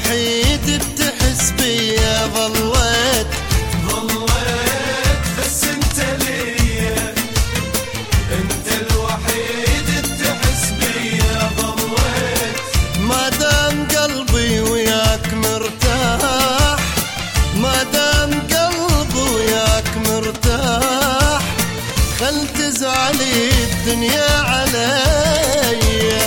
الوحيد تحس بيا ظليت بس انت ليا، انت الوحيد تحس بيا ظليت. ما دام قلبي وياك مرتاح، ما دام قلبي وياك مرتاح، خل تزعلي الدنيا عليا.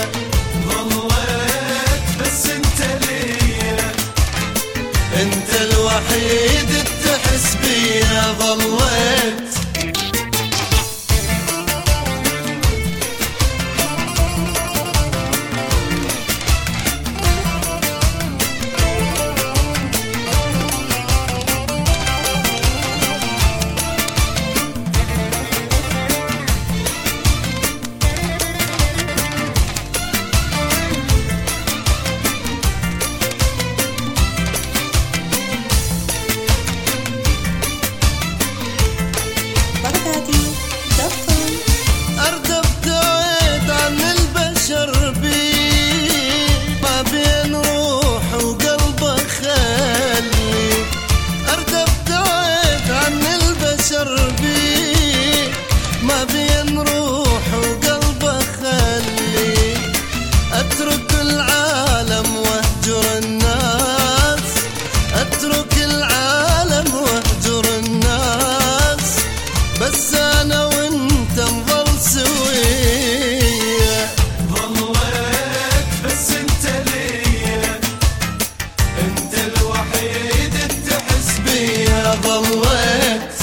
ظليت بس انت ليا، انت الوحيد تحس بيا ظليت. أردب بعيد عن البشر بيك، ما بين روح وقلب خلي. أردب بعيد عن البشر بيك، ما بين روح وقلب خلي. أترك العالم واهجر الناس، أترك العالم واهجر الناس، بس أنا وانت نظل سوية. ظليت بس انت ليا، انت الوحيد تحس بيا ظليت.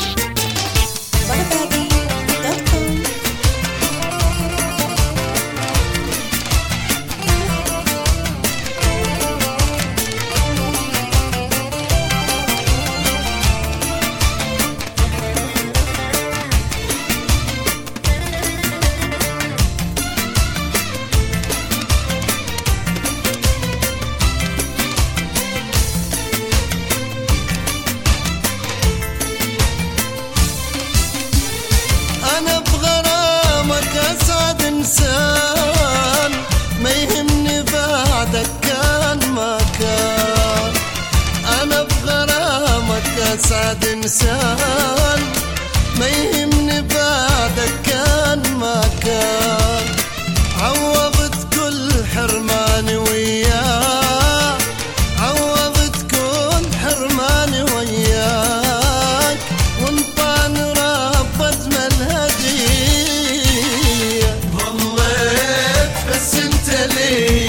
أنا بغرامك أسعد إنسان، ما يهمني بعدك كان ما كان. أنا بغرامك أسعد إنسان، ما يهمني بعدك كان ما كان. عوضت كل حرماني وياك، عوضت كل حرماني وياك، وانطاني رب أجمل هدية. ظليت بس انت ليا،